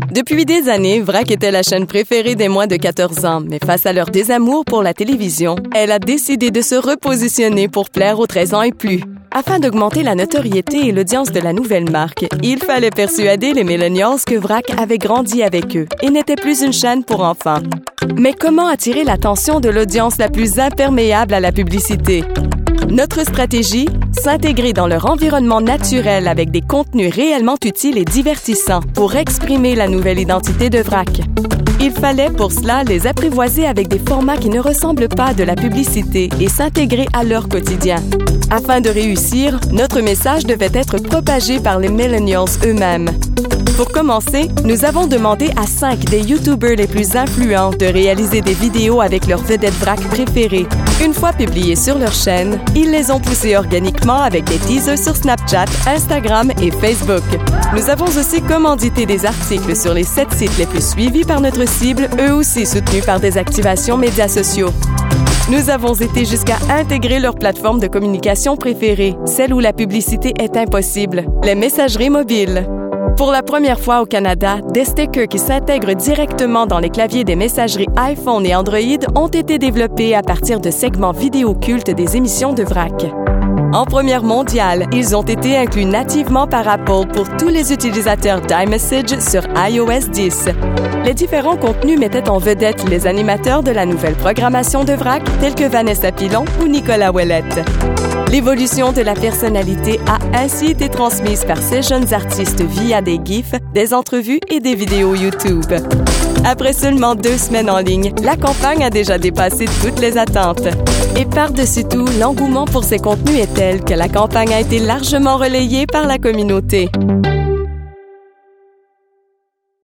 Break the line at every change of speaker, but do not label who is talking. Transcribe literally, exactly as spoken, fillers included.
Depuis des années, Vrac était la chaîne préférée des moins de quatorze ans, mais face à leur désamour pour la télévision, elle a décidé de se repositionner pour plaire aux treize ans et plus. Afin d'augmenter la notoriété et l'audience de la nouvelle marque, il fallait persuader les millennials que Vrac avait grandi avec eux et n'était plus une chaîne pour enfants. Mais comment attirer l'attention de l'audience la plus imperméable à la publicité? Notre stratégie, s'intégrer dans leur environnement naturel avec des contenus réellement utiles et divertissants pour exprimer la nouvelle identité de Vrac. Il fallait pour cela les apprivoiser avec des formats qui ne ressemblent pas à de la publicité et s'intégrer à leur quotidien. Afin de réussir, notre message devait être propagé par les millennials eux-mêmes. Pour commencer, nous avons demandé à cinq des YouTubers les plus influents de réaliser des vidéos avec leurs vedettes Vrac préférées. Une fois publiées sur leur chaîne, ils les ont poussées organiquement avec des teasers sur Snapchat, Instagram et Facebook. Nous avons aussi commandité des articles sur les sept sites les plus suivis par notre cible, eux aussi soutenus par des activations médias sociaux. Nous avons été jusqu'à intégrer leur plateforme de communication préférée, celle où la publicité est impossible, les messageries mobiles. Pour la première fois au Canada, des stickers qui s'intègrent directement dans les claviers des messageries iPhone et Android ont été développés à partir de segments vidéo cultes des émissions de Vrac. En première mondiale, ils ont été inclus nativement par Apple pour tous les utilisateurs d'iMessage sur i O S dix. Les différents contenus mettaient en vedette les animateurs de la nouvelle programmation de Vrac, tels que Vanessa Pilon ou Nicolas Ouellette. L'évolution de la personnalité a ainsi été transmise par ces jeunes artistes via des gifs, des entrevues et des vidéos YouTube. Après seulement deux semaines en ligne, la campagne a déjà dépassé toutes les attentes. Et par-dessus tout, l'engouement pour ces contenus est tel que la campagne a été largement relayée par la communauté.